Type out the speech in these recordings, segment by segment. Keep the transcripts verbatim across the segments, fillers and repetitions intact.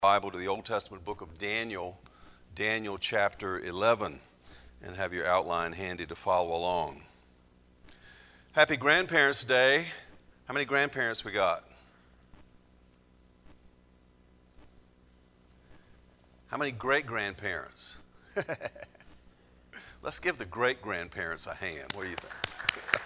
Bible to the Old Testament book of Daniel, Daniel chapter eleven, and have your outline handy to follow along. Happy Grandparents' Day. How many grandparents we got? How many great-grandparents? Let's give the great-grandparents a hand. What do you think?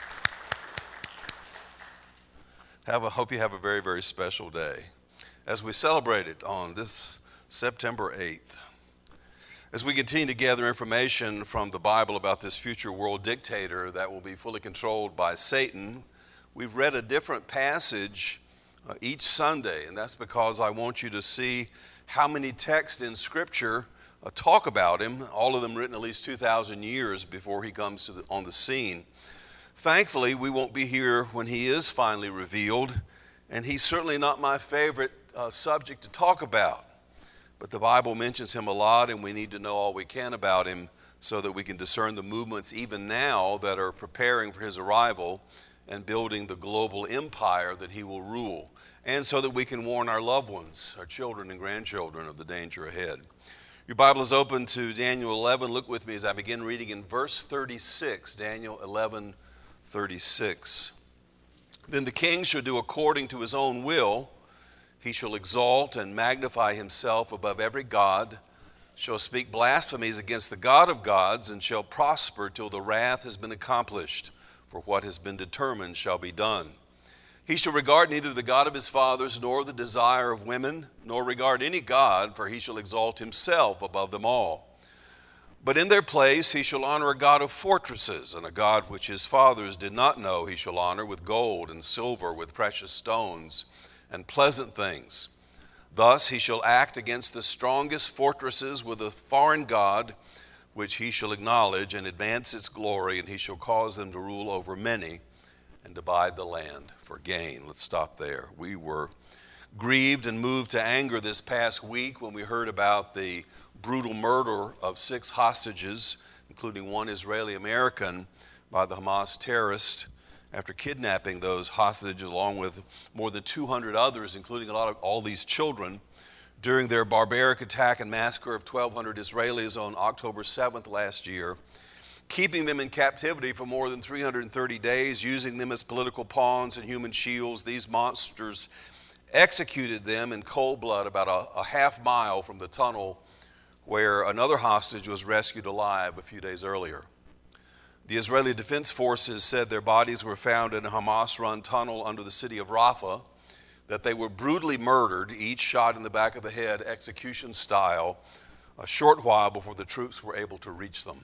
Have a, hope you have a very, very special day as we celebrate it on this September eighth. As we continue to gather information from the Bible about this future world dictator that will be fully controlled by Satan, we've read a different passage uh, each Sunday, and that's because I want you to see how many texts in Scripture uh, talk about him, all of them written at least two thousand years before he comes to the, on the scene. Thankfully, we won't be here when he is finally revealed, and he's certainly not my favorite uh, subject to talk about. But the Bible mentions him a lot, and we need to know all we can about him so that we can discern the movements even now that are preparing for his arrival and building the global empire that he will rule, and so that we can warn our loved ones, our children and grandchildren, of the danger ahead. Your Bible is open to Daniel eleven. Look with me as I begin reading in verse thirty-six, Daniel eleven, thirty-six. Then the king shall do according to his own will. He shall exalt and magnify himself above every god, shall speak blasphemies against the God of gods, and shall prosper till the wrath has been accomplished, for what has been determined shall be done. He shall regard neither the God of his fathers, nor the desire of women, nor regard any god, for he shall exalt himself above them all. But in their place he shall honor a God of fortresses, and a God which his fathers did not know he shall honor with gold and silver, with precious stones and pleasant things. Thus he shall act against the strongest fortresses with a foreign god, which he shall acknowledge and advance its glory, and he shall cause them to rule over many and divide the land for gain. Let's stop there. We were grieved and moved to anger this past week when we heard about the brutal murder of six hostages, including one Israeli American, by the Hamas terrorists, after kidnapping those hostages along with more than two hundred others, including a lot of all these children, during their barbaric attack and massacre of twelve hundred Israelis on October seventh last year, keeping them in captivity for more than three hundred thirty days, using them as political pawns and human shields. These monsters executed them in cold blood about a, a half mile from the tunnel where another hostage was rescued alive a few days earlier. The Israeli Defense Forces said their bodies were found in a Hamas-run tunnel under the city of Rafah, that they were brutally murdered, each shot in the back of the head, execution style, a short while before the troops were able to reach them.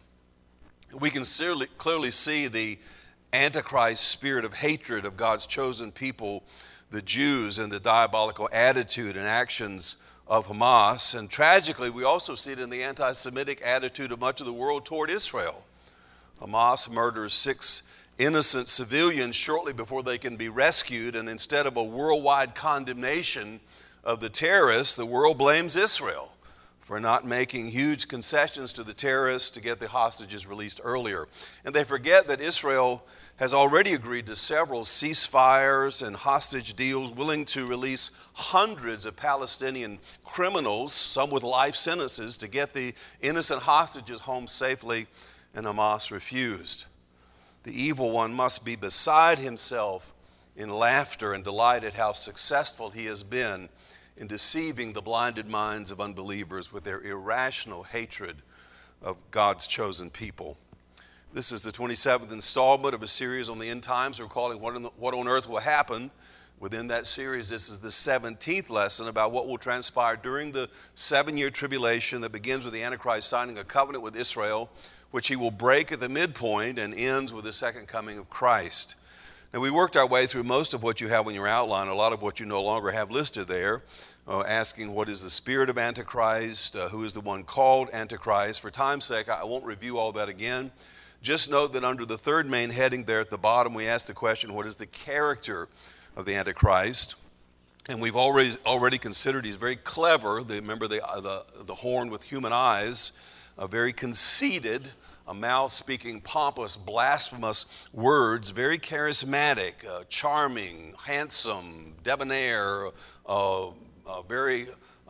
We can clearly see the Antichrist spirit of hatred of God's chosen people, the Jews, and the diabolical attitude and actions of Hamas. And tragically, we also see it in the anti-Semitic attitude of much of the world toward Israel. Hamas murders six innocent civilians shortly before they can be rescued, and instead of a worldwide condemnation of the terrorists, the world blames Israel for not making huge concessions to the terrorists to get the hostages released earlier. And they forget that Israel has already agreed to several ceasefires and hostage deals, willing to release hundreds of Palestinian criminals, some with life sentences, to get the innocent hostages home safely, and Hamas refused. The evil one must be beside himself in laughter and delight at how successful he has been in deceiving the blinded minds of unbelievers with their irrational hatred of God's chosen people. This is the twenty-seventh installment of a series on the end times. We're calling What on, the, What on Earth Will Happen. Within that series, this is the seventeenth lesson about what will transpire during the seven-year tribulation that begins with the Antichrist signing a covenant with Israel, which he will break at the midpoint, and ends with the second coming of Christ. Now, we worked our way through most of what you have in your outline, a lot of what you no longer have listed there, uh, asking what is the spirit of Antichrist, uh, who is the one called Antichrist. For time's sake, I won't review all that again. Just note that under the third main heading there at the bottom, we asked the question, what is the character of the Antichrist? And we've already already considered he's very clever. The, remember the, uh, the, the horn with human eyes, uh, very conceited, a mouth speaking pompous, blasphemous words, very charismatic, uh, charming, handsome, debonair, uh, uh, very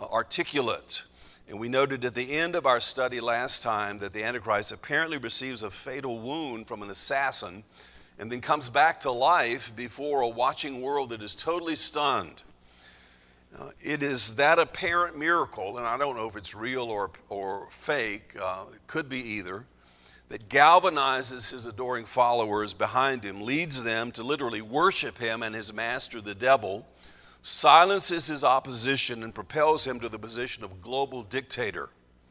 uh, articulate. And we noted at the end of our study last time that the Antichrist apparently receives a fatal wound from an assassin and then comes back to life before a watching world that is totally stunned. Uh, it is that apparent miracle, and I don't know if it's real or, or fake, uh, it could be either, that galvanizes his adoring followers behind him, leads them to literally worship him and his master, the devil, silences his opposition, and propels him to the position of global dictator.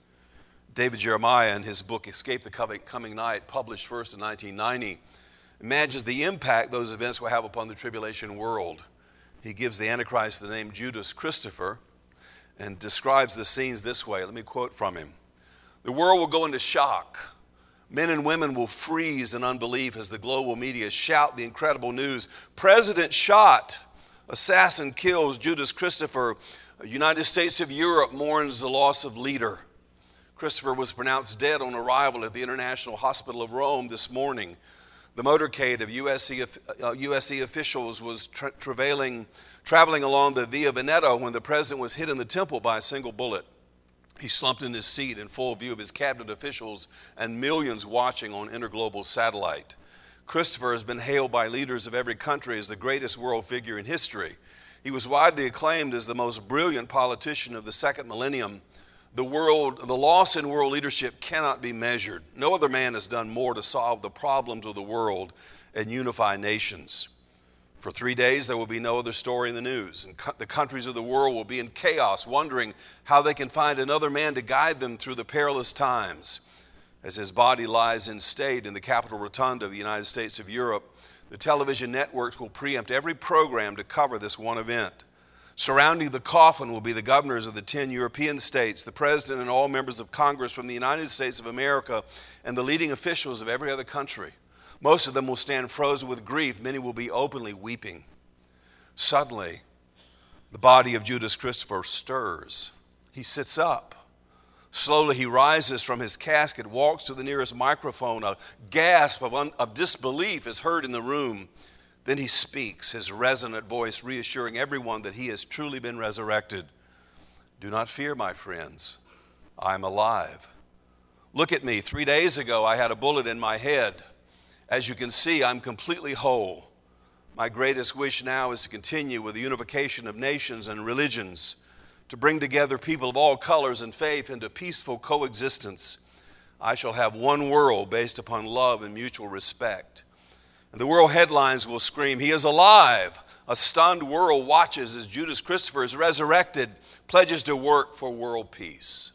David Jeremiah, in his book Escape the Coming Night, published first in nineteen ninety, imagines the impact those events will have upon the tribulation world. He gives the Antichrist the name Judas Christopher and describes the scenes this way. Let me quote from him. "The world will go into shock. Men and women will freeze in unbelief as the global media shout the incredible news. President shot. Assassin kills Judas Christopher. United States of Europe mourns the loss of leader." Christopher was pronounced dead on arrival at the International Hospital of Rome this morning. The motorcade of U S C, uh, U S C officials was tra- travailing, traveling along the Via Veneto when the president was hit in the temple by a single bullet. He slumped in his seat in full view of his cabinet officials and millions watching on interglobal satellite. Christopher has been hailed by leaders of every country as the greatest world figure in history. He was widely acclaimed as the most brilliant politician of the second millennium. The world, the loss in world leadership cannot be measured. No other man has done more to solve the problems of the world and unify nations. For three days, there will be no other story in the news, and co- the countries of the world will be in chaos, wondering how they can find another man to guide them through the perilous times. As his body lies in state in the Capitol Rotunda of the United States of Europe, the television networks will preempt every program to cover this one event. Surrounding the coffin will be the governors of the ten European states, the president and all members of Congress from the United States of America, and the leading officials of every other country. Most of them will stand frozen with grief. Many will be openly weeping. Suddenly, the body of Judas Christopher stirs. He sits up. Slowly, he rises from his casket, walks to the nearest microphone. A gasp of, un- of disbelief is heard in the room. Then he speaks, his resonant voice reassuring everyone that he has truly been resurrected. "Do not fear, my friends. I am alive. Look at me. Three days ago, I had a bullet in my head. As you can see, I'm completely whole. My greatest wish now is to continue with the unification of nations and religions, to bring together people of all colors and faith into peaceful coexistence. I shall have one world based upon love and mutual respect." And the world headlines will scream, "He is alive." A stunned world watches as Judas Christopher is resurrected, pledges to work for world peace.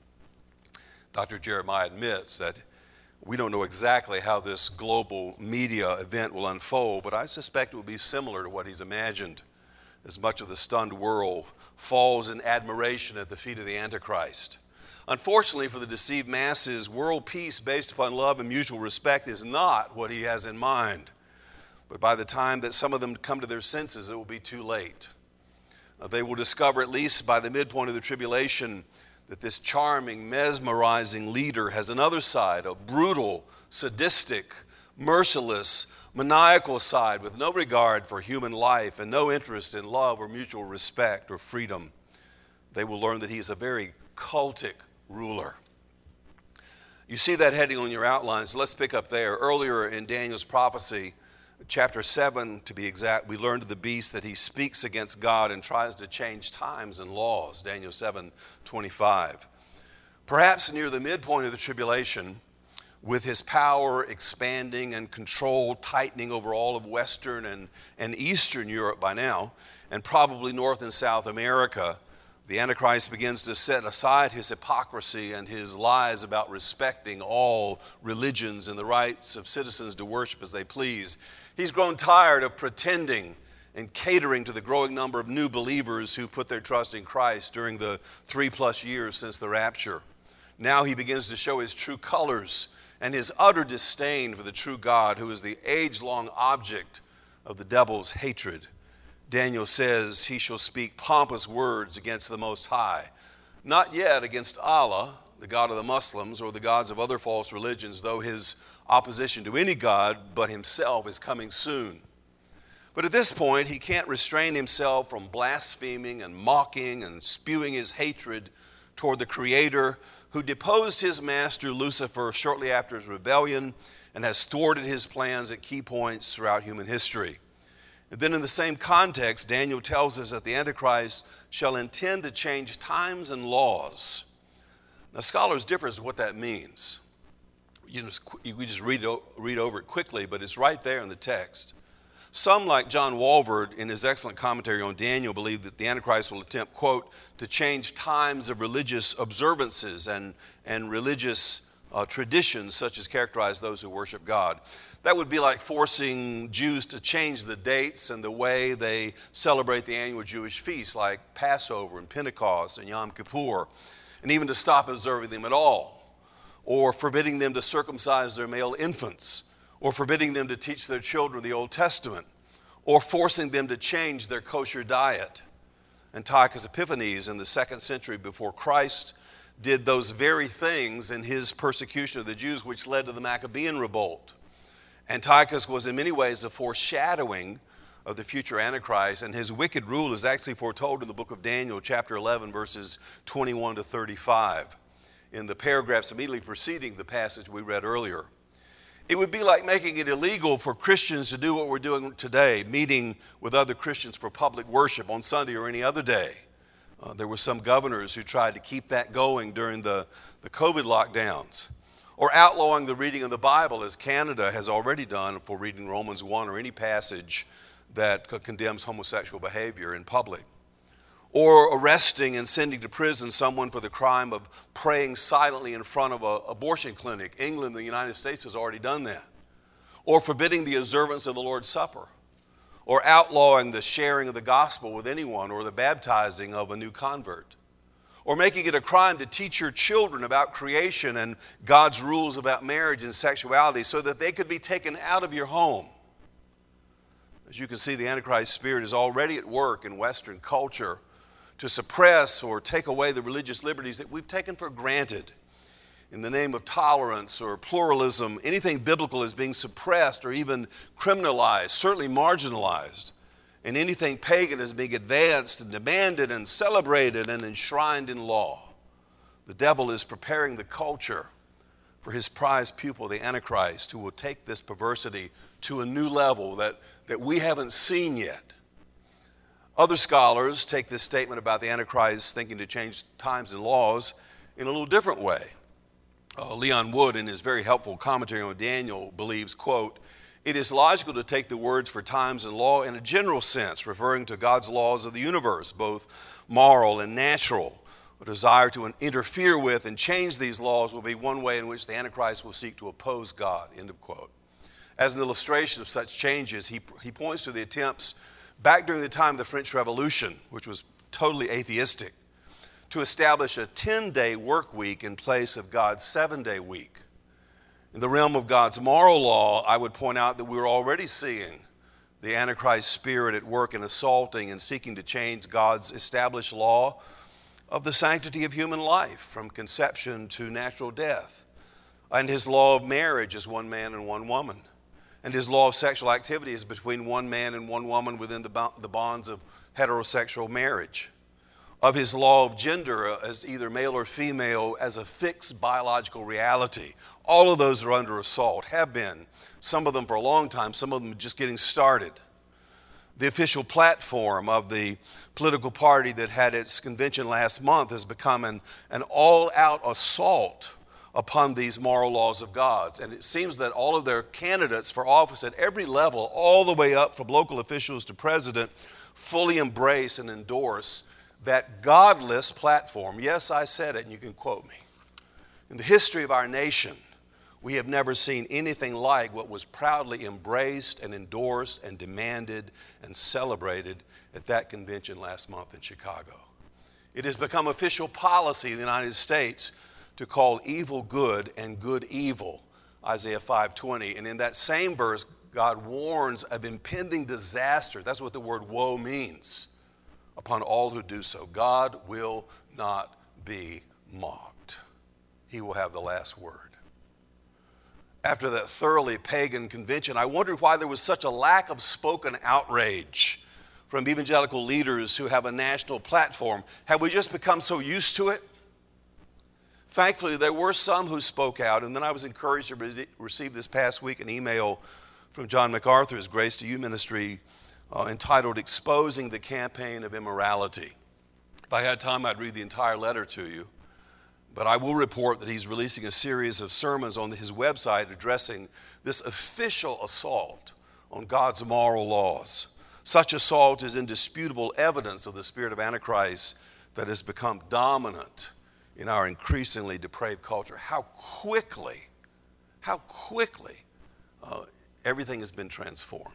Doctor Jeremiah admits that we don't know exactly how this global media event will unfold, but I suspect it will be similar to what he's imagined, as much of the stunned world falls in admiration at the feet of the Antichrist. Unfortunately for the deceived masses, world peace based upon love and mutual respect is not what he has in mind. But by the time that some of them come to their senses, it will be too late. Uh, they will discover, at least by the midpoint of the tribulation, that this charming, mesmerizing leader has another side, a brutal, sadistic, merciless, maniacal side with no regard for human life and no interest in love or mutual respect or freedom. They will learn that he is a very cultic ruler. You see that heading on your outline, so let's pick up there. Earlier in Daniel's prophecy, chapter seven to be exact, we learned of the beast that he speaks against God and tries to change times and laws, Daniel seven twenty-five. Perhaps near the midpoint of the tribulation, with his power expanding and control tightening over all of Western and, and Eastern Europe by now, and probably North and South America, the Antichrist begins to set aside his hypocrisy and his lies about respecting all religions and the rights of citizens to worship as they please. He's grown tired of pretending and catering to the growing number of new believers who put their trust in Christ during the three plus years since the rapture. Now he begins to show his true colors and his utter disdain for the true God, who is the age-long object of the devil's hatred. Daniel says he shall speak pompous words against the Most High, not yet against Allah, the God of the Muslims, or the gods of other false religions, though his opposition to any God but himself is coming soon. But at this point, he can't restrain himself from blaspheming and mocking and spewing his hatred toward the Creator who deposed his master Lucifer shortly after his rebellion and has thwarted his plans at key points throughout human history. And then in the same context, Daniel tells us that the Antichrist shall intend to change times and laws. Now, scholars differ as to what that means. You just, we just read, read over it quickly, but it's right there in the text. Some, like John Walvoord, in his excellent commentary on Daniel, believe that the Antichrist will attempt, quote, to change times of religious observances and, and religious uh, traditions such as characterize those who worship God. That would be like forcing Jews to change the dates and the way they celebrate the annual Jewish feasts like Passover and Pentecost and Yom Kippur, and even to stop observing them at all, or forbidding them to circumcise their male infants, or forbidding them to teach their children the Old Testament, or forcing them to change their kosher diet. Antiochus Epiphanes in the second century before Christ did those very things in his persecution of the Jews, which led to the Maccabean revolt. Antiochus was in many ways a foreshadowing of the future Antichrist, and his wicked rule is actually foretold in the book of Daniel, chapter eleven, verses twenty-one to thirty-five, in the paragraphs immediately preceding the passage we read earlier. It would be like making it illegal for Christians to do what we're doing today, meeting with other Christians for public worship on Sunday or any other day. Uh, there were some governors who tried to keep that going during the, the COVID lockdowns. Or outlawing the reading of the Bible, as Canada has already done for reading Romans one or any passage that condemns homosexual behavior in public. Or arresting and sending to prison someone for the crime of praying silently in front of an abortion clinic. England, the United States, has already done that. Or forbidding the observance of the Lord's Supper. Or outlawing the sharing of the gospel with anyone or the baptizing of a new convert. Or making it a crime to teach your children about creation and God's rules about marriage and sexuality so that they could be taken out of your home. As you can see, the Antichrist spirit is already at work in Western culture to suppress or take away the religious liberties that we've taken for granted. In the name of tolerance or pluralism, anything biblical is being suppressed or even criminalized, certainly marginalized. And anything pagan is being advanced and demanded and celebrated and enshrined in law. The devil is preparing the culture for his prized pupil, the Antichrist, who will take this perversity to a new level that, that we haven't seen yet. Other scholars take this statement about the Antichrist thinking to change times and laws in a little different way. Uh, Leon Wood, in his very helpful commentary on Daniel, believes, quote, it is logical to take the words for times and law in a general sense, referring to God's laws of the universe, both moral and natural. A desire to interfere with and change these laws will be one way in which the Antichrist will seek to oppose God, end of quote. As an illustration of such changes, he, he points to the attempts back during the time of the French Revolution, which was totally atheistic, to establish a ten-day work week in place of God's seven-day week. In the realm of God's moral law, I would point out that we're already seeing the Antichrist spirit at work in assaulting and seeking to change God's established law of the sanctity of human life from conception to natural death, and his law of marriage is one man and one woman, and his law of sexual activity is between one man and one woman within the, the bonds of heterosexual marriage, of his law of gender as either male or female as a fixed biological reality. All of those are under assault, have been, some of them for a long time, some of them just getting started. The official platform of the political party that had its convention last month has become an, an all-out assault upon these moral laws of God. And it seems that all of their candidates for office at every level, all the way up from local officials to president, fully embrace and endorse that godless platform. Yes, I said it, and you can quote me. In the history of our nation, we have never seen anything like what was proudly embraced and endorsed and demanded and celebrated at that convention last month in Chicago. It has become official policy in the United States to call evil good and good evil, Isaiah five twenty. And in that same verse, God warns of impending disaster. That's what the word woe means. Upon all who do so. God will not be mocked. He will have the last word. after that thoroughly pagan convention, I wondered why there was such a lack of spoken outrage from evangelical leaders who have a national platform. Have we just become so used to it? Thankfully, there were some who spoke out, and then I was encouraged to receive this past week an email from John MacArthur's Grace to You ministry uh, entitled Exposing the Campaign of Immorality. If I had time, I'd read the entire letter to you. But I will report that he's releasing a series of sermons on his website addressing this official assault on God's moral laws. Such assault is indisputable evidence of the spirit of Antichrist that has become dominant in our increasingly depraved culture. How quickly, how quickly uh, everything has been transformed.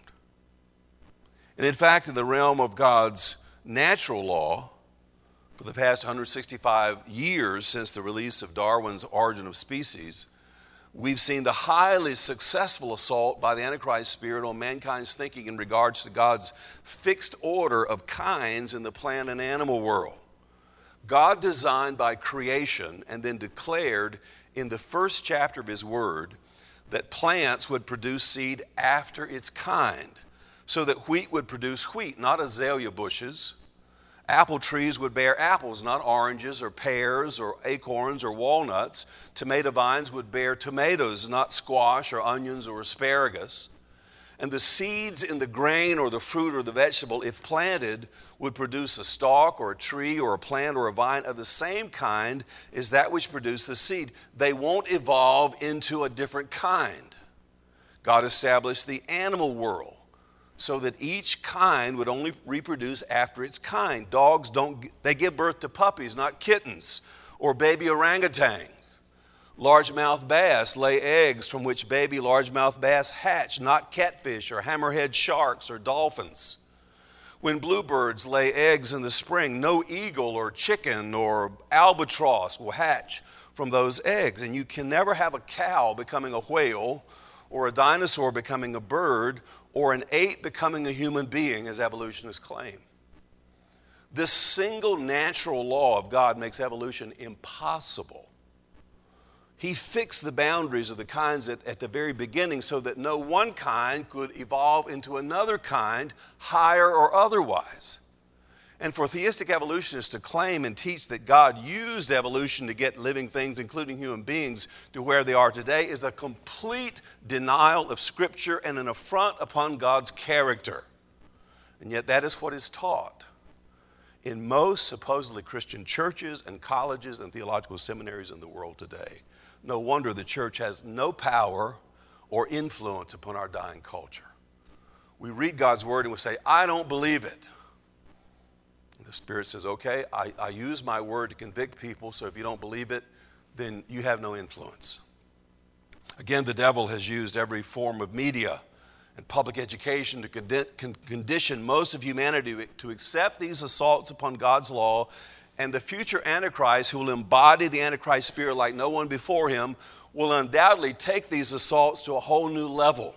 And in fact, in the realm of God's natural law, for the past one hundred sixty-five years since the release of Darwin's Origin of Species, we've seen the highly successful assault by the Antichrist spirit on mankind's thinking in regards to God's fixed order of kinds in the plant and animal world. God designed by creation and then declared in the first chapter of his word that plants would produce seed after its kind, so that wheat would produce wheat, not azalea bushes. Apple trees would bear apples, not oranges or pears or acorns or walnuts. Tomato vines would bear tomatoes, not squash or onions or asparagus. And the seeds in the grain or the fruit or the vegetable, if planted, would produce a stalk or a tree or a plant or a vine of the same kind as that which produced the seed. They won't evolve into a different kind. God established the animal world so that each kind would only reproduce after its kind. Dogs don't, they give birth to puppies, not kittens, or baby orangutans. Largemouth bass lay eggs from which baby largemouth bass hatch, not catfish or hammerhead sharks or dolphins. When bluebirds lay eggs in the spring, no eagle or chicken or albatross will hatch from those eggs. And you can never have a cow becoming a whale or a dinosaur becoming a bird or an ape becoming a human being, as evolutionists claim. This single natural law of God makes evolution impossible. He fixed the boundaries of the kinds at, at the very beginning so that no one kind could evolve into another kind, higher or otherwise. And for theistic evolutionists to claim and teach that God used evolution to get living things, including human beings, to where they are today is a complete denial of Scripture and an affront upon God's character. And yet that is what is taught in most supposedly Christian churches and colleges and theological seminaries in the world today. No wonder the church has no power or influence upon our dying culture. We read God's word and we say, I don't believe it. The Spirit says, okay, I, I use my word to convict people, so if you don't believe it, then you have no influence. Again, the devil has used every form of media and public education to condi- con- condition most of humanity to accept these assaults upon God's law, and the future Antichrist, who will embody the Antichrist spirit like no one before him, will undoubtedly take these assaults to a whole new level.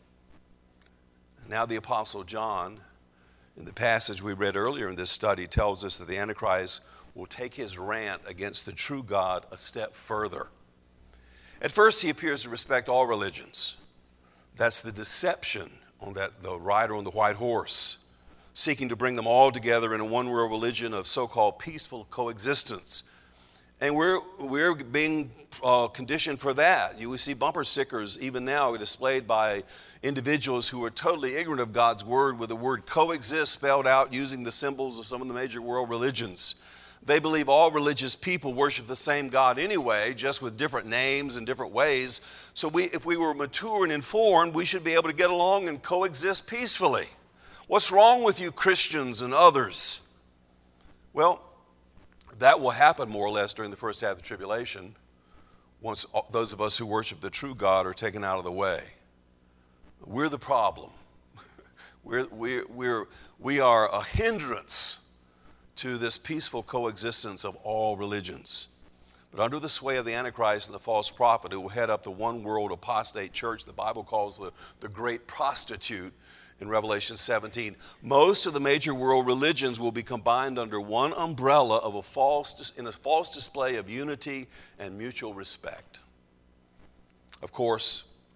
And now the Apostle John, in the passage we read earlier in this study, tells us that the Antichrist will take his rant against the true God a step further. At first, he appears to respect all religions. That's the deception on that the rider on the white horse, seeking to bring them all together in a one-world religion of so-called peaceful coexistence. And we're, we're being uh, conditioned for that. You will see bumper stickers even now displayed by individuals who are totally ignorant of God's word with the word coexist spelled out using the symbols of some of the major world religions. They believe all religious people worship the same God anyway, just with different names and different ways. So we, if we were mature and informed, we should be able to get along and coexist peacefully. What's wrong with you Christians and others? Well, that will happen more or less during the first half of the tribulation, once those of us who worship the true God are taken out of the way. We're the problem. we're, we're, we're, we are a hindrance to this peaceful coexistence of all religions. But under the sway of the Antichrist and the false prophet who will head up the one world apostate church the Bible calls the, the great prostitute in Revelation seventeen, most of the major world religions will be combined under one umbrella of a false, in a false display of unity and mutual respect. Of course,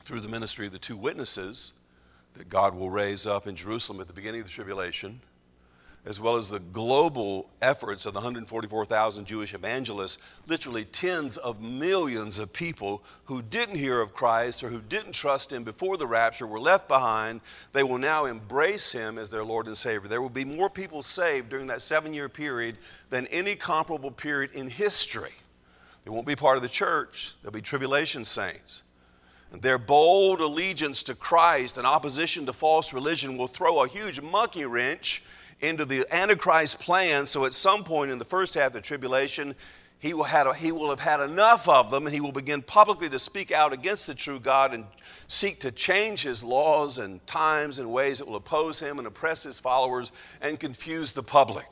through the ministry of the two witnesses that God will raise up in Jerusalem at the beginning of the tribulation, as well as the global efforts of the one hundred forty-four thousand Jewish evangelists, literally tens of millions of people who didn't hear of Christ or who didn't trust him before the rapture were left behind. They will now embrace him as their Lord and Savior. There will be more people saved during that seven-year period than any comparable period in history. They won't be part of the church. They'll be tribulation saints. And their bold allegiance to Christ and opposition to false religion will throw a huge monkey wrench into the Antichrist plan, so at some point in the first half of the tribulation, he will, have, he will have had enough of them, and he will begin publicly to speak out against the true God and seek to change his laws and times and ways that will oppose him and oppress his followers and confuse the public.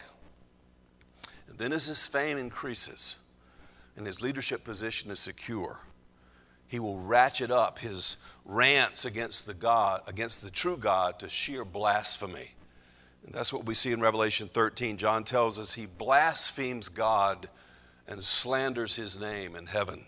And then as his fame increases and his leadership position is secure, he will ratchet up his rants against the God, against the true God, to sheer blasphemy. And that's what we see in Revelation thirteen. John tells us he blasphemes God and slanders his name in heaven.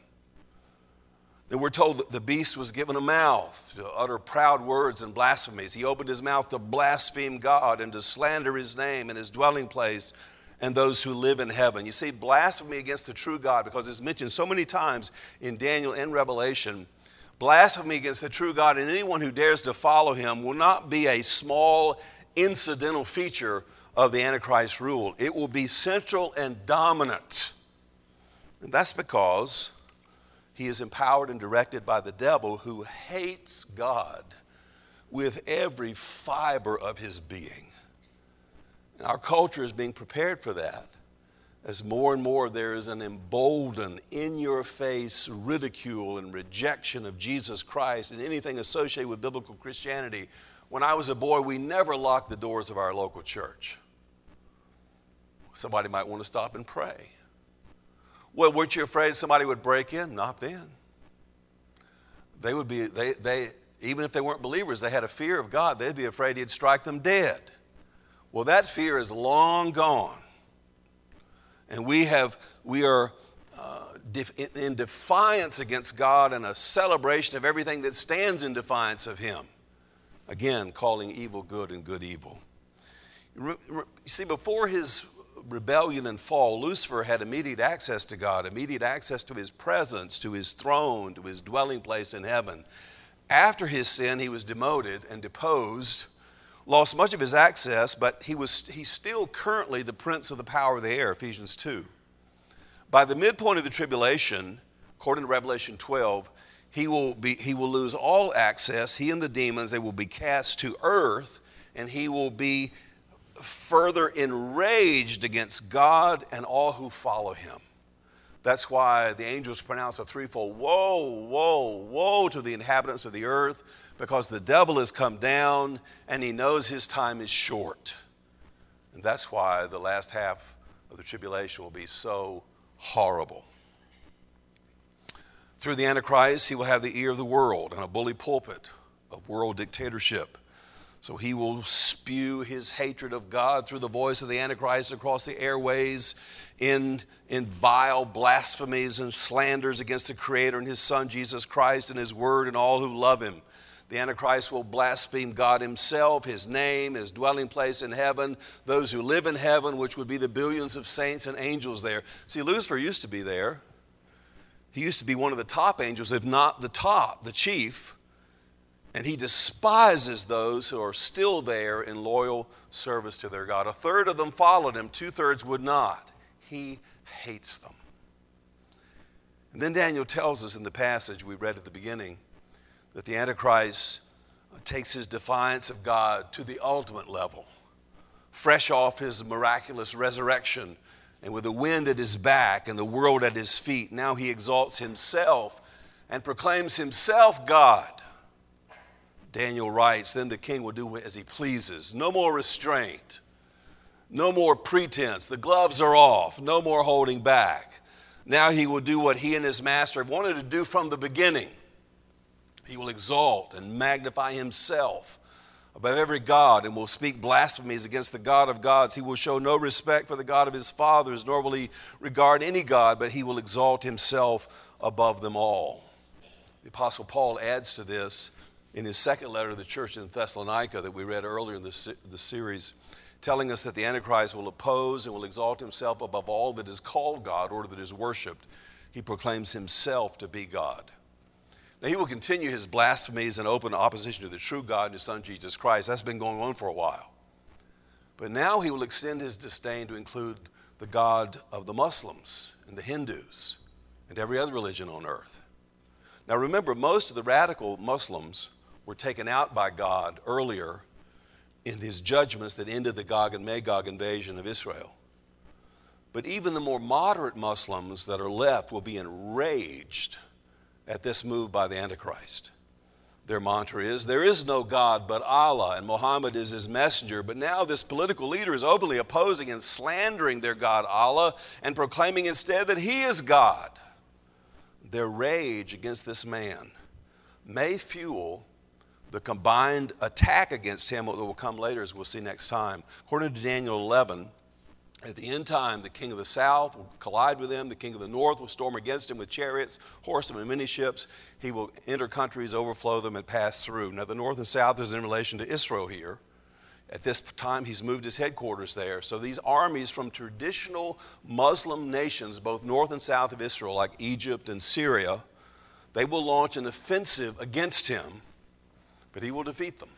And we're told that the beast was given a mouth to utter proud words and blasphemies. He opened his mouth to blaspheme God and to slander his name and his dwelling place and those who live in heaven. You see, blasphemy against the true God, because it's mentioned so many times in Daniel and Revelation, blasphemy against the true God and anyone who dares to follow him will not be a small incidental feature of the Antichrist rule. It will be central and dominant. And that's because he is empowered and directed by the devil, who hates God with every fiber of his being. And our culture is being prepared for that, as more and more there is an emboldened, in-your-face ridicule and rejection of Jesus Christ and anything associated with biblical Christianity. When I was a boy, we never locked the doors of our local church. Somebody might want to stop and pray. Well, weren't you afraid somebody would break in? Not then. They would be, they, they, even if they weren't believers, they had a fear of God. They'd be afraid he'd strike them dead. Well, that fear is long gone. And we have, we are uh, def, in defiance against God and a celebration of everything that stands in defiance of him. Again, calling evil good and good evil. You see, before his rebellion and fall, Lucifer had immediate access to God, immediate access to his presence, to his throne, to his dwelling place in heaven. After his sin, he was demoted and deposed, lost much of his access, but he was he's still currently the prince of the power of the air, Ephesians two. By the midpoint of the tribulation, according to Revelation twelve, He will, be, he will lose all access. He and the demons, they will be cast to earth, and he will be further enraged against God and all who follow him. That's why the angels pronounce a threefold woe, woe, woe to the inhabitants of the earth, because the devil has come down and he knows his time is short. And that's why the last half of the tribulation will be so horrible. Through the Antichrist, he will have the ear of the world and a bully pulpit of world dictatorship. So he will spew his hatred of God through the voice of the Antichrist across the airways in, in vile blasphemies and slanders against the Creator and his Son, Jesus Christ, and his word and all who love him. The Antichrist will blaspheme God himself, his name, his dwelling place in heaven, those who live in heaven, which would be the billions of saints and angels there. See, Lucifer used to be there. He used to be one of the top angels, if not the top, the chief. And he despises those who are still there in loyal service to their God. A third of them followed him, two-thirds would not. He hates them. And then Daniel tells us in the passage we read at the beginning that the Antichrist takes his defiance of God to the ultimate level, fresh off his miraculous resurrection. And with the wind at his back and the world at his feet, now he exalts himself and proclaims himself God. Daniel writes, then the king will do as he pleases. No more restraint. No more pretense. The gloves are off. No more holding back. Now he will do what he and his master have wanted to do from the beginning. He will exalt and magnify himself above every god, and will speak blasphemies against the God of gods. He will show no respect for the God of his fathers, nor will he regard any god, but he will exalt himself above them all. The Apostle Paul adds to this in his second letter to the church in Thessalonica that we read earlier in the, the series, telling us that the Antichrist will oppose and will exalt himself above all that is called God or that is worshiped. He proclaims himself to be God. Now, he will continue his blasphemies and open opposition to the true God and his Son, Jesus Christ. That's been going on for a while. But now he will extend his disdain to include the God of the Muslims and the Hindus and every other religion on earth. Now, remember, most of the radical Muslims were taken out by God earlier in his judgments that ended the Gog and Magog invasion of Israel. But even the more moderate Muslims that are left will be enraged at this move by the Antichrist. Their mantra is, there is no God but Allah, and Muhammad is his messenger. But now this political leader is openly opposing and slandering their God Allah and proclaiming instead that he is God. Their rage against this man may fuel the combined attack against him that will come later, as we'll see next time. According to Daniel eleven, at the end time, the king of the south will collide with him. The king of the north will storm against him with chariots, horsemen, and many ships. He will enter countries, overflow them, and pass through. Now, the north and south is in relation to Israel here. At this time, he's moved his headquarters there. So these armies from traditional Muslim nations, both north and south of Israel, like Egypt and Syria, they will launch an offensive against him, but he will defeat them.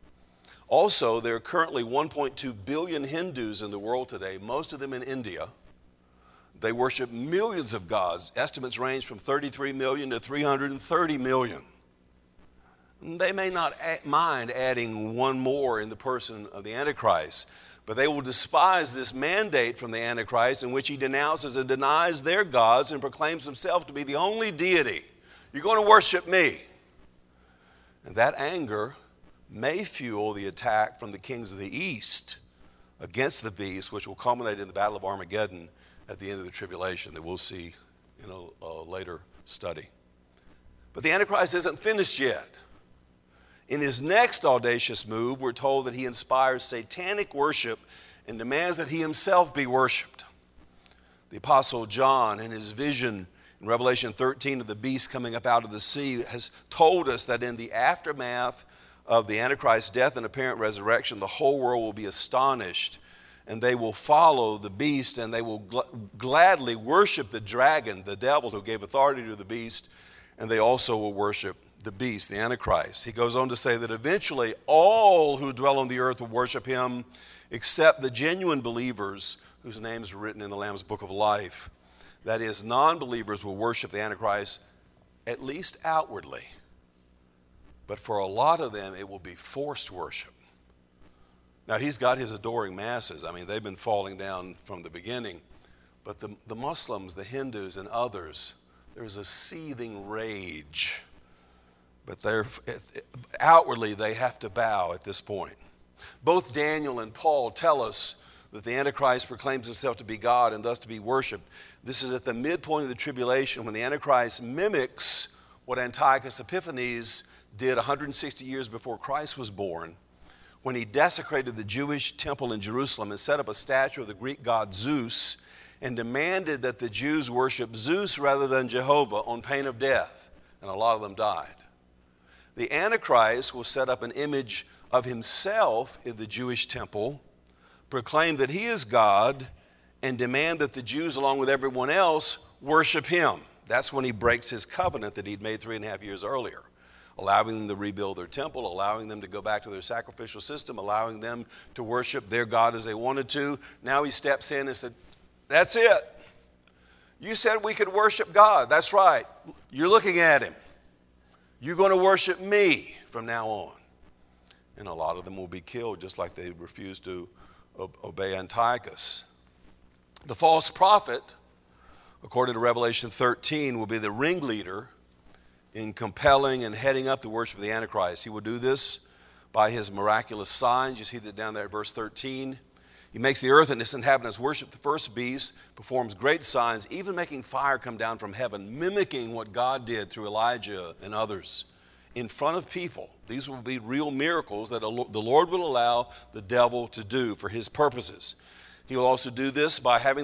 Also, there are currently one point two billion Hindus in the world today, most of them in India. They worship millions of gods. Estimates range from thirty-three million to three hundred thirty million. They may not mind adding one more in the person of the Antichrist, but they will despise this mandate from the Antichrist in which he denounces and denies their gods and proclaims himself to be the only deity. You're going to worship me. And that anger may fuel the attack from the kings of the east against the beast, which will culminate in the Battle of Armageddon at the end of the tribulation that we'll see in a, a later study. But the Antichrist isn't finished yet. In his next audacious move, we're told that he inspires satanic worship and demands that he himself be worshiped. The Apostle John, in his vision in Revelation thirteen of the beast coming up out of the sea, has told us that in the aftermath of the Antichrist's death and apparent resurrection, the whole world will be astonished, and they will follow the beast, and they will gl- gladly worship the dragon, the devil, who gave authority to the beast, and they also will worship the beast, the Antichrist. He goes on to say that eventually all who dwell on the earth will worship him, except the genuine believers whose names are written in the Lamb's Book of Life. That is, non-believers will worship the Antichrist, at least outwardly. But for a lot of them, it will be forced worship. Now, he's got his adoring masses. I mean, they've been falling down from the beginning. But the, the Muslims, the Hindus, and others, there's a seething rage. But they're, outwardly, they have to bow at this point. Both Daniel and Paul tell us that the Antichrist proclaims himself to be God and thus to be worshiped. This is at the midpoint of the tribulation when the Antichrist mimics what Antiochus Epiphanes did one hundred sixty years before Christ was born, when he desecrated the Jewish temple in Jerusalem and set up a statue of the Greek god Zeus and demanded that the Jews worship Zeus rather than Jehovah on pain of death, and a lot of them died. The Antichrist will set up an image of himself in the Jewish temple, proclaim that he is God, and demand that the Jews, along with everyone else, worship him. That's when he breaks his covenant that he'd made three and a half years earlier, allowing them to rebuild their temple, allowing them to go back to their sacrificial system, allowing them to worship their God as they wanted to. Now he steps in and said, that's it. You said we could worship God. That's right. You're looking at him. You're going to worship me from now on. And a lot of them will be killed, just like they refused to obey Antiochus. The false prophet, according to Revelation thirteen, will be the ringleader in compelling and heading up the worship of the Antichrist. He will do this by his miraculous signs. You see that down there at verse thirteen. He makes the earth and its inhabitants worship the first beast, performs great signs, even making fire come down from heaven, mimicking what God did through Elijah and others in front of people. These will be real miracles that the Lord will allow the devil to do for his purposes. He will also do this by having the,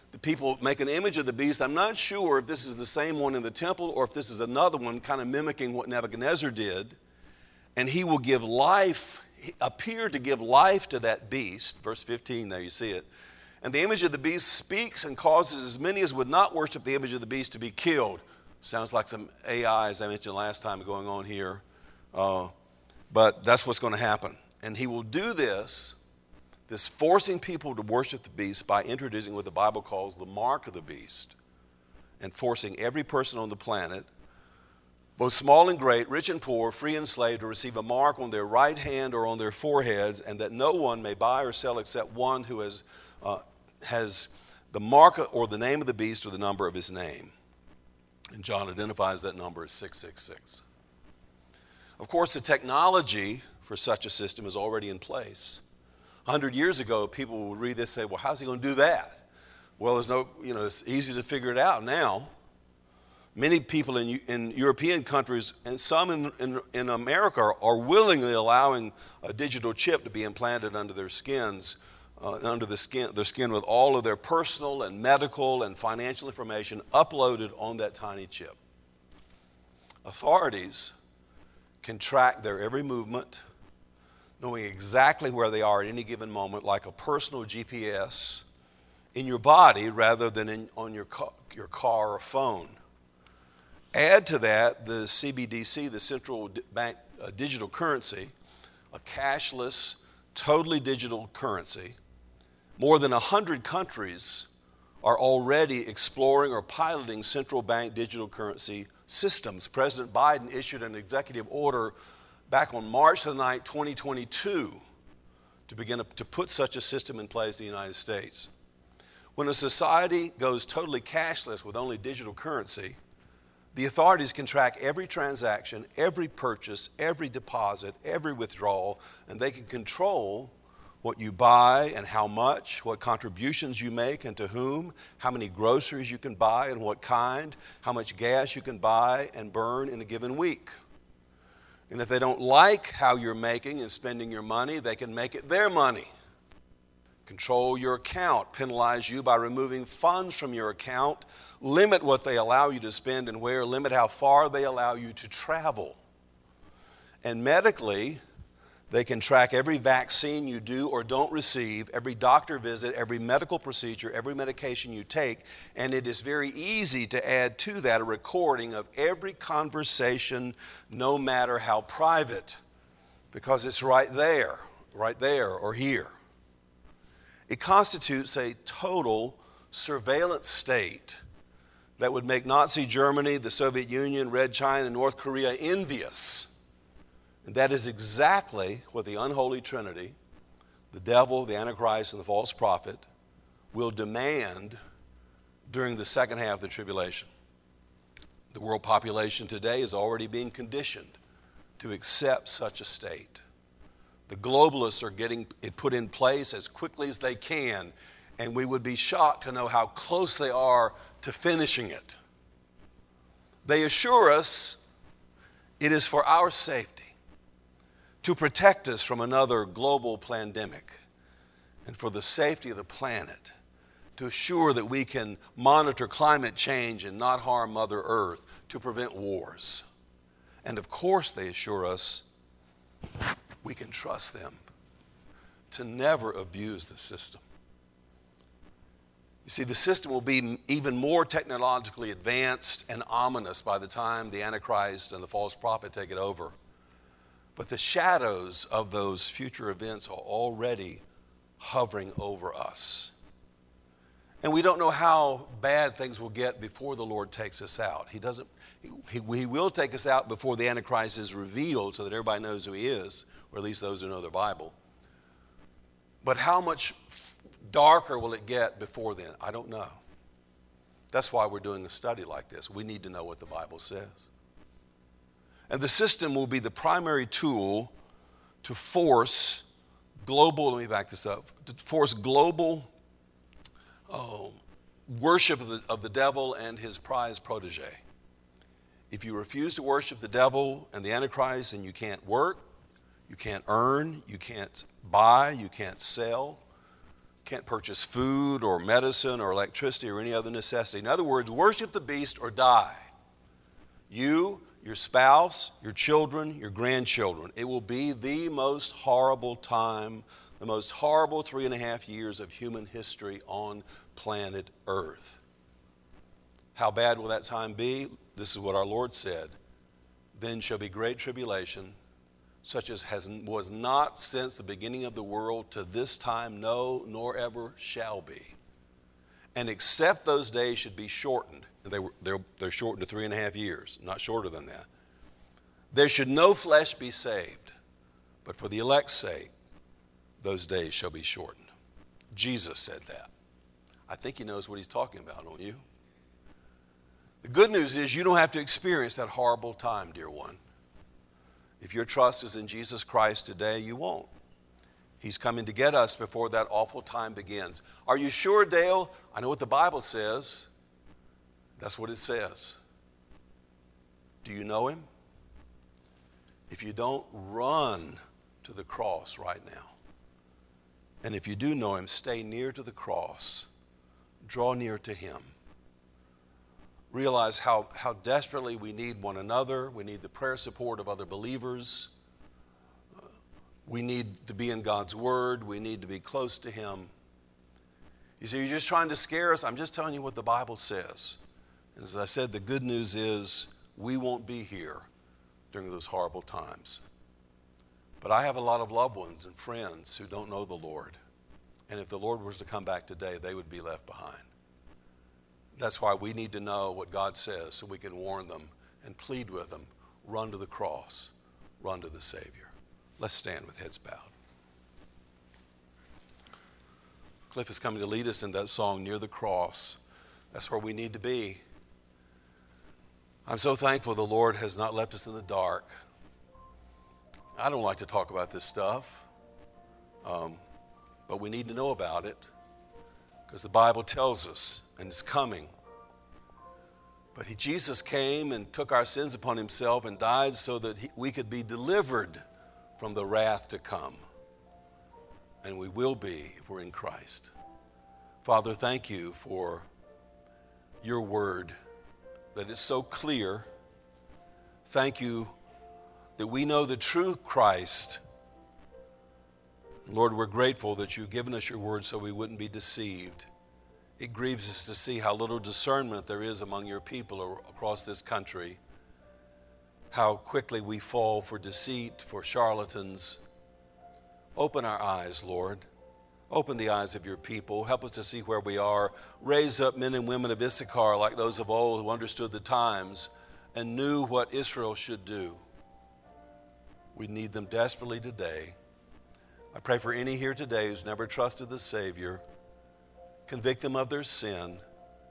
the people make an image of the beast. I'm not sure if this is the same one in the temple or if this is another one kind of mimicking what Nebuchadnezzar did. And he will give life, appear to give life to that beast. Verse fifteen, there you see it. And the image of the beast speaks and causes as many as would not worship the image of the beast to be killed. Sounds like some A I, as I mentioned last time, going on here. Uh, but that's what's going to happen. And he will do this, this forcing people to worship the beast by introducing what the Bible calls the mark of the beast, and forcing every person on the planet, both small and great, rich and poor, free and slave, to receive a mark on their right hand or on their foreheads, and that no one may buy or sell except one who has, uh, has the mark or the name of the beast or the number of his name. And John identifies that number as six six six. Of course, the technology for such a system is already in place. A hundred years ago, people would read this and say, well, how's he going to do that? Well, there's no, you know, it's easy to figure it out now. Many people in, in European countries and some in, in, in America are, are willingly allowing a digital chip to be implanted under their skins, uh, under the skin, their skin with all of their personal and medical and financial information uploaded on that tiny chip. Authorities can track their every movement, knowing exactly where they are at any given moment, like a personal G P S in your body rather than in, on your car, your car or phone. Add to that the C B D C, the central bank uh, digital currency, a cashless, totally digital currency. More than one hundred countries are already exploring or piloting central bank digital currency systems. President Biden issued an executive order back on March the ninth, twenty twenty-two, to begin to put such a system in place in the United States. When a society goes totally cashless with only digital currency, the authorities can track every transaction, every purchase, every deposit, every withdrawal, and they can control what you buy and how much, what contributions you make and to whom, how many groceries you can buy and what kind, how much gas you can buy and burn in a given week. And if they don't like how you're making and spending your money, they can make it their money. Control your account, penalize you by removing funds from your account, limit what they allow you to spend and where, limit how far they allow you to travel. And medically, they can track every vaccine you do or don't receive, every doctor visit, every medical procedure, every medication you take, and it is very easy to add to that a recording of every conversation, no matter how private, because it's right there, right there or here. It constitutes a total surveillance state that would make Nazi Germany, the Soviet Union, Red China, and North Korea envious. And that is exactly what the unholy trinity, the devil, the Antichrist, and the false prophet, will demand during the second half of the tribulation. The world population today is already being conditioned to accept such a state. The globalists are getting it put in place as quickly as they can, and we would be shocked to know how close they are to finishing it. They assure us it is for our safety, to protect us from another global pandemic, and for the safety of the planet, to assure that we can monitor climate change and not harm Mother Earth, to prevent wars. And of course they assure us we can trust them to never abuse the system. You see, the system will be even more technologically advanced and ominous by the time the Antichrist and the false prophet take it over. But the shadows of those future events are already hovering over us. And we don't know how bad things will get before the Lord takes us out. He doesn't, he, he will take us out before the Antichrist is revealed so that everybody knows who he is, or at least those who know their Bible. But how much darker will it get before then? I don't know. That's why we're doing a study like this. We need to know what the Bible says. And the system will be the primary tool to force global, let me back this up, to force global oh, worship of the, of the devil and his prized protege. If you refuse to worship the devil and the Antichrist, then you can't work, you can't earn, you can't buy, you can't sell, can't purchase food or medicine or electricity or any other necessity. In other words, worship the beast or die. You, your spouse, your children, your grandchildren. It will be the most horrible time, the most horrible three and a half years of human history on planet Earth. How bad will that time be? This is what our Lord said. Then shall be great tribulation, such as has, was not since the beginning of the world to this time, no, nor ever shall be. And except those days should be shortened, they were, they're, they're shortened to three and a half years, not shorter than that. There should no flesh be saved, but for the elect's sake, those days shall be shortened. Jesus said that. I think he knows what he's talking about, don't you? The good news is you don't have to experience that horrible time, dear one. If your trust is in Jesus Christ today, you won't. He's coming to get us before that awful time begins. Are you sure, Dale? I know what the Bible says. That's what it says. Do you know him? If you don't, run to the cross right now. And if you do know him, stay near to the cross. Draw near to him. Realize how, how desperately we need one another. We need the prayer support of other believers. Uh, we need to be in God's Word. We need to be close to him. You see, you're just trying to scare us. I'm just telling you what the Bible says. And as I said, the good news is we won't be here during those horrible times. But I have a lot of loved ones and friends who don't know the Lord. And if the Lord was to come back today, they would be left behind. That's why we need to know what God says so we can warn them and plead with them. Run to the cross. Run to the Savior. Let's stand with heads bowed. Cliff is coming to lead us in that song, Near the Cross. That's where we need to be. I'm so thankful the Lord has not left us in the dark. I don't like to talk about this stuff, um, but we need to know about it because the Bible tells us, and it's coming. But he, Jesus came and took our sins upon himself and died so that he, we could be delivered from the wrath to come. And we will be if we're in Christ. Father, thank you for your word that is so clear. Thank you that we know the true Christ. Lord, we're grateful that you've given us your word so we wouldn't be deceived. It grieves us to see how little discernment there is among your people across this country, how quickly we fall for deceit, for charlatans. Open our eyes, Lord. Open the eyes of your people. Help us to see where we are. Raise up men and women of Issachar like those of old who understood the times and knew what Israel should do. We need them desperately today. I pray for any here today who's never trusted the Savior. Convict them of their sin.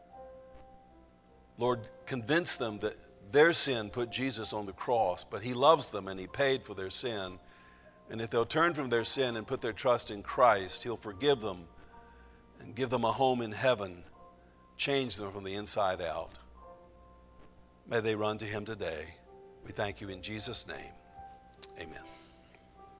Lord, convince them that their sin put Jesus on the cross, but he loves them and he paid for their sin. And if they'll turn from their sin and put their trust in Christ, he'll forgive them and give them a home in heaven, change them from the inside out. May they run to him today. We thank you in Jesus' name. Amen.